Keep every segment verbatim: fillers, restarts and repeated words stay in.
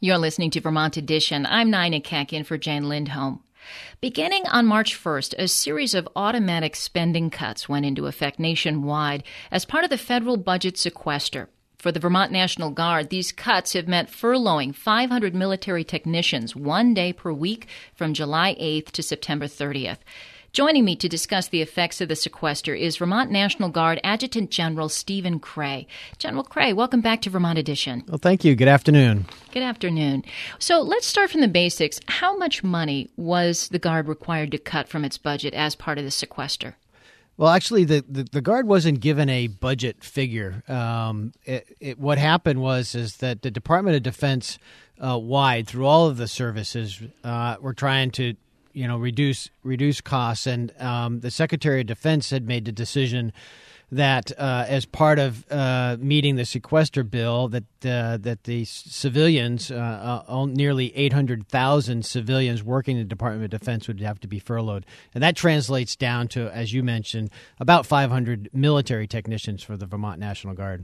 You're listening to Vermont Edition. I'm Nina Keck in for Jan Lindholm. Beginning on March first, a series of automatic spending cuts went into effect nationwide as part of the federal budget sequester. For the Vermont National Guard, these cuts have meant furloughing five hundred military technicians one day per week from July eighth to September thirtieth. Joining me to discuss the effects of the sequester is Vermont National Guard Adjutant General Stephen Cray. General Cray, welcome back to Vermont Edition. Well, thank you. Good afternoon. Good afternoon. So let's start from the basics. How much money was the Guard required to cut from its budget as part of the sequester? Well, actually, the, the, the Guard wasn't given a budget figure. Um, it, it, what happened was is that the Department of Defense uh, wide, through all of the services, uh, were trying to you know, reduce reduce costs. And um, the Secretary of Defense had made the decision that uh, as part of uh, meeting the sequester bill, that uh, that the civilians, uh, uh, nearly eight hundred thousand civilians working in the Department of Defense would have to be furloughed. And that translates down to, as you mentioned, about five hundred military technicians for the Vermont National Guard.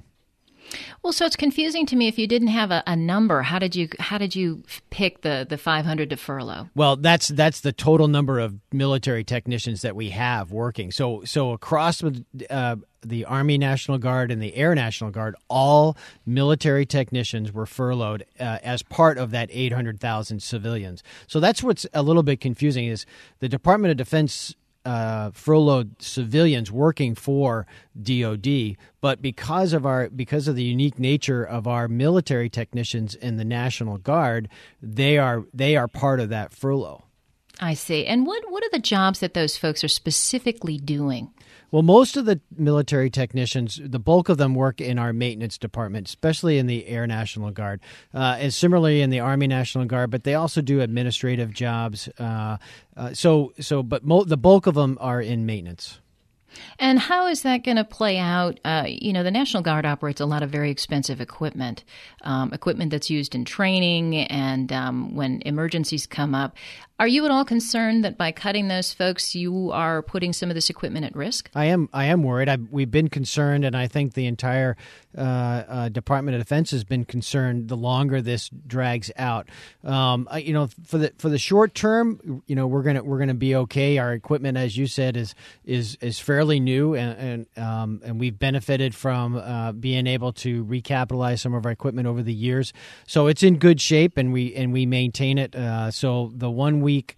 Well, so it's confusing to me. If you didn't have a, a number, how did you how did you pick the, the five hundred to furlough? Well, that's that's the total number of military technicians that we have working. So so across uh, the Army National Guard and the Air National Guard, all military technicians were furloughed uh, as part of that eight hundred thousand civilians. So that's what's a little bit confusing is the Department of Defense Uh, furloughed civilians working for D O D, but because of our because of the unique nature of our military technicians in the National Guard, they are they are part of that furlough. I see. And what what are the jobs that those folks are specifically doing? Well, most of the military technicians, the bulk of them work in our maintenance department, especially in the Air National Guard, uh, and similarly in the Army National Guard. But they also do administrative jobs. Uh, uh, so, so, but mo- the bulk of them are in maintenance. And how is that going to play out? Uh, you know, the National Guard operates a lot of very expensive equipment, um, equipment that's used in training and um, when emergencies come up. Are you at all concerned that by cutting those folks, you are putting some of this equipment at risk? I am. I am worried. I've, we've been concerned, and I think the entire uh, uh, Department of Defense has been concerned. The longer this drags out, um, I, you know, for the for the short term, you know, we're gonna we're gonna be okay. Our equipment, as you said, is is is fairly new, and and, um, and we've benefited from uh, being able to recapitalize some of our equipment over the years. So it's in good shape, and we and we maintain it. Uh, so the one week. Week,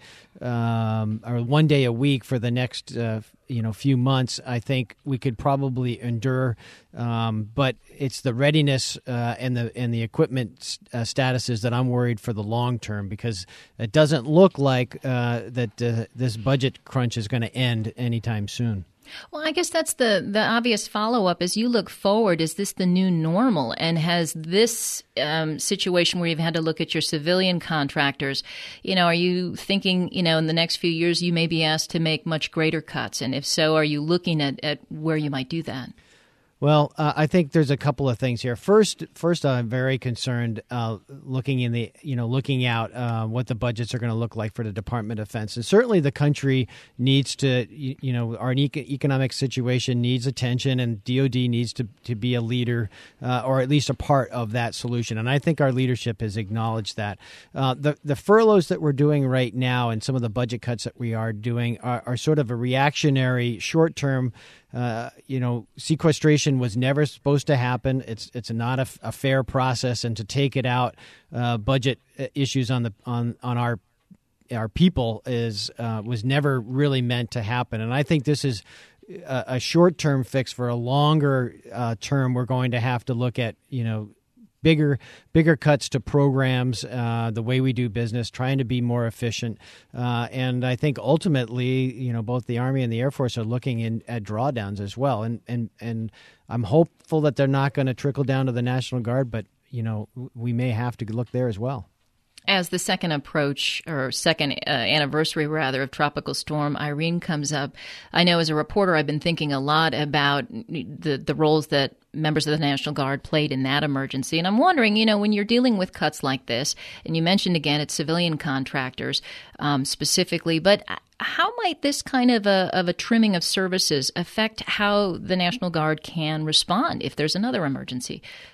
um, or one day a week for the next uh, you know few months, I think we could probably endure. Um, but it's the readiness uh, and the and the equipment uh, statuses that I'm worried for the long term, because it doesn't look like uh, that uh, this budget crunch is going to end anytime soon. Well, I guess that's the, the obvious follow-up. As you look forward, is this the new normal? And has this um, situation where you've had to look at your civilian contractors, you know, are you thinking, you know, in the next few years you may be asked to make much greater cuts? And if so, are you looking at, at where you might do that? Well, uh, I think there's a couple of things here. First, first, I'm very concerned uh, looking in the, you know, looking out uh, what the budgets are going to look like for the Department of Defense. And certainly the country needs to, you, you know, our eco- economic situation needs attention, and D O D needs to, to be a leader uh, or at least a part of that solution. And I think our leadership has acknowledged that. Uh, the, the furloughs that we're doing right now and some of the budget cuts that we are doing are, are sort of a reactionary, short-term Uh, you know, sequestration was never supposed to happen. It's it's not a, a fair process, and to take it out, uh, budget issues on the on on our our people is uh, was never really meant to happen. And I think this is a, a short term fix. For a longer uh, term, we're going to have to look at you know. Bigger, bigger cuts to programs, uh, the way we do business, trying to be more efficient, uh, and I think ultimately, you know, both the Army and the Air Force are looking in, at drawdowns as well, and and and I'm hopeful that they're not going to trickle down to the National Guard, but you know, we may have to look there as well. As the second approach, or second uh, anniversary, rather, of Tropical Storm Irene comes up, I know as a reporter I've been thinking a lot about the, the roles that members of the National Guard played in that emergency. And I'm wondering, you know, when you're dealing with cuts like this, and you mentioned again it's civilian contractors um, specifically, but how might this kind of a, of a trimming of services affect how the National Guard can respond if there's another emergency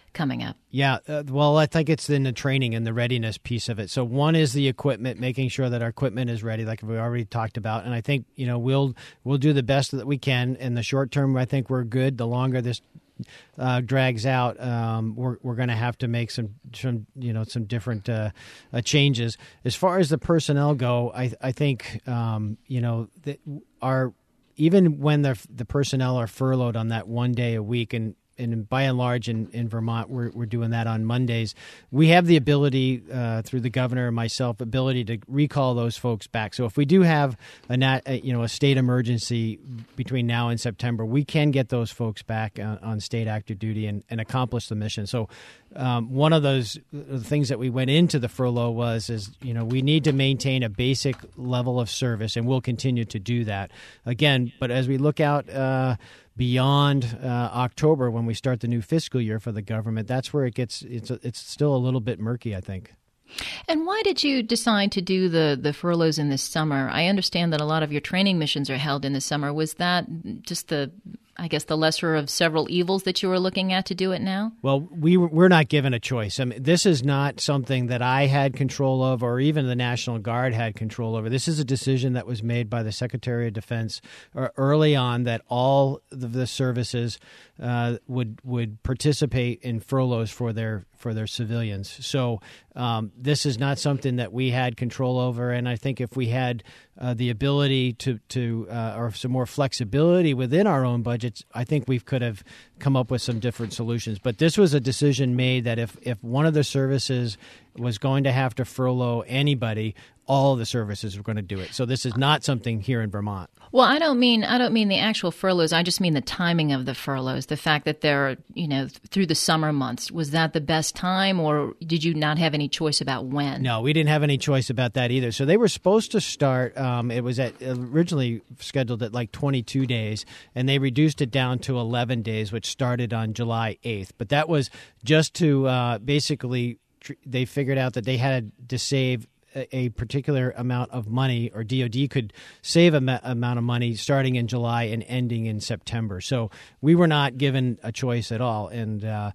coming up? Yeah, uh, well, I think it's in the training and the readiness piece of it. So one is the equipment, making sure that our equipment is ready, like we already talked about. And I think, you know, we'll we'll do the best that we can. In the short term, I think we're good. The longer this uh, drags out, um, we're we're going to have to make some some you know some different uh, uh, changes. As far as the personnel go, I I think um, you know that our even when the the personnel are furloughed on that one day a week, and and by and large in, in Vermont, we're we're doing that on Mondays. We have the ability uh, through the governor and myself, ability to recall those folks back. So if we do have a, nat, a you know a state emergency between now and September, we can get those folks back on, on state active duty and, and accomplish the mission. So um, one of those things that we went into the furlough was is you know we need to maintain a basic level of service, and we'll continue to do that again. But as we look out. Uh, Beyond uh, October, when we start the new fiscal year for the government, that's where it gets. It's it's still a little bit murky, I think. And why did you decide to do the, the furloughs in the summer? I understand that a lot of your training missions are held in the summer. Was that just the, I guess, the lesser of several evils that you were looking at to do it now? Well, we we're not given a choice. I mean, this is not something that I had control of, or even the National Guard had control over. This is a decision that was made by the Secretary of Defense early on, that all of the services uh, would would participate in furloughs for their for their civilians. So um, this is not something that we had control over, and I think if we had uh, the ability to to uh, or some more flexibility within our own budgets, I think we could have come up with some different solutions. But this was a decision made that if if one of the services was going to have to furlough anybody, all of the services were going to do it. So this is not something here in Vermont. Well, I don't mean I don't mean the actual furloughs. I just mean the timing of the furloughs. The fact that they're, you know, through the summer months. Was that the best time, or did you not have any choice about when? No, we didn't have any choice about that either. So they were supposed to start. Um, it was at originally scheduled at like twenty-two days, and they reduced it down to eleven days, which started on July eighth. But that was just to uh, basically they figured out that they had to save a particular amount of money, or D O D could save a ma- amount of money starting in July and ending in September. So we were not given a choice at all. And uh,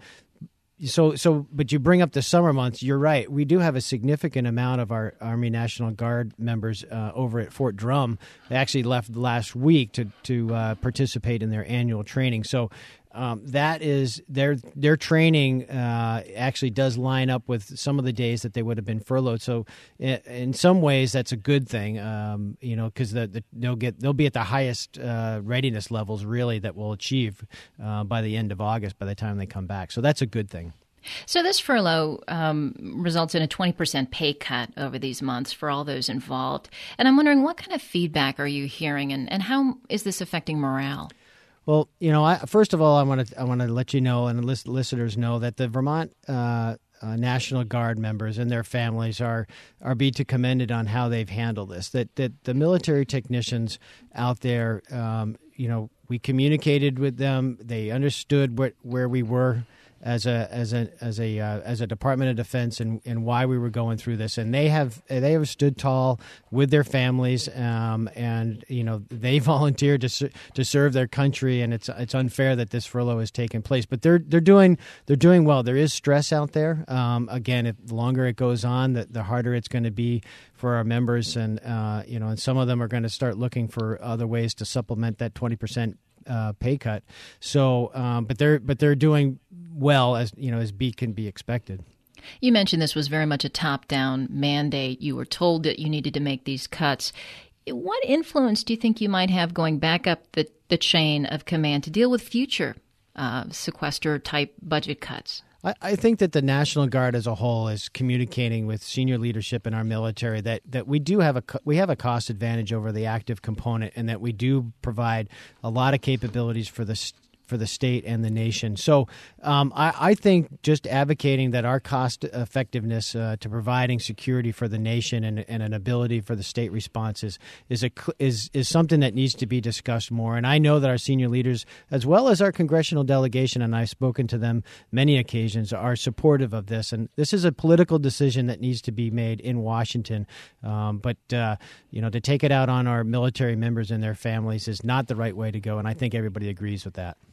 so, so, but you bring up the summer months. You're right. We do have a significant amount of our Army National Guard members uh, over at Fort Drum. They actually left last week to to uh, participate in their annual training. So. Um, that is their their training uh, actually does line up with some of the days that they would have been furloughed. So in, in some ways, that's a good thing, um, you know, because the, the, they'll get they'll be at the highest uh, readiness levels really that we'll achieve uh, by the end of August by the time they come back. So that's a good thing. So this furlough um, results in a twenty percent pay cut over these months for all those involved. And I'm wondering, what kind of feedback are you hearing, and, and how is this affecting morale? Well, you know, I, first of all, I want to I want to let you know and list, listeners know that the Vermont uh, uh, National Guard members and their families are are be to commended on how they've handled this. That that the military technicians out there, um, you know, we communicated with them. They understood what where we were as a as a as a uh, as a Department of Defense and, and why we were going through this, and they have they have stood tall with their families, um, and you know they volunteered to to serve their country, and it's it's unfair that this furlough has taken place, but they're they're doing they're doing well. There is stress out there. Um, again, if the longer it goes on, the, the harder it's going to be for our members, and uh, you know, and some of them are going to start looking for other ways to supplement that twenty percent uh, pay cut. So, um, but they're but they're doing well, as you know, as be can be expected. You mentioned this was very much a top-down mandate. You were told that you needed to make these cuts. What influence do you think you might have going back up the, the chain of command to deal with future uh, sequester-type budget cuts? I, I think that the National Guard as a whole is communicating with senior leadership in our military that, that we do have a we have a cost advantage over the active component, and that we do provide a lot of capabilities for the for the state and the nation. So um, I, I think just advocating that our cost effectiveness uh, to providing security for the nation and, and an ability for the state responses is a is is something that needs to be discussed more. And I know that our senior leaders, as well as our congressional delegation, and I've spoken to them many occasions, are supportive of this. And this is a political decision that needs to be made in Washington. Um, but uh, you know, to take it out on our military members and their families is not the right way to go. And I think everybody agrees with that.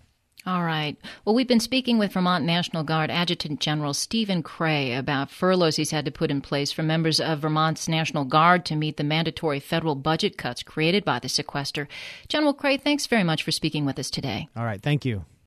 All right. Well, we've been speaking with Vermont National Guard Adjutant General Stephen Cray about furloughs he's had to put in place for members of Vermont's National Guard to meet the mandatory federal budget cuts created by the sequester. General Cray, thanks very much for speaking with us today. All right. Thank you.